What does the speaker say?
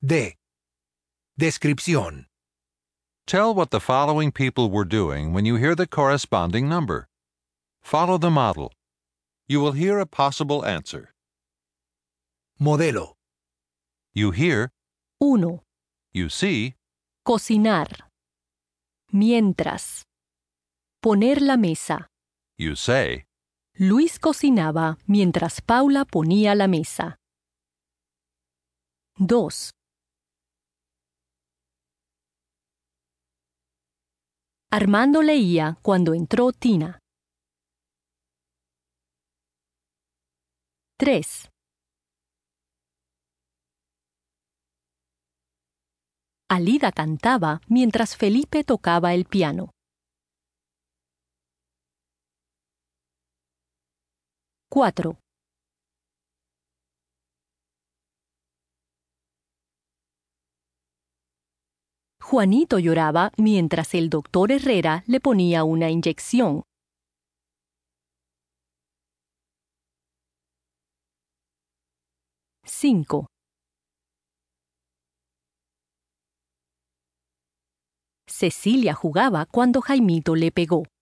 D. Descripción. Tell what the following people were doing when you hear the corresponding number. Follow the model. You will hear a possible answer. Modelo. You hear, 1. you see, Cocinar. Mientras. Poner la mesa. you say, Luis cocinaba mientras Paula ponía la mesa. 2. Armando leía cuando entró Tina. 3. Alida cantaba mientras Felipe tocaba el piano. 4. Juanito lloraba mientras el doctor Herrera le ponía una inyección. 5. Cecilia jugaba cuando Jaimito le pegó.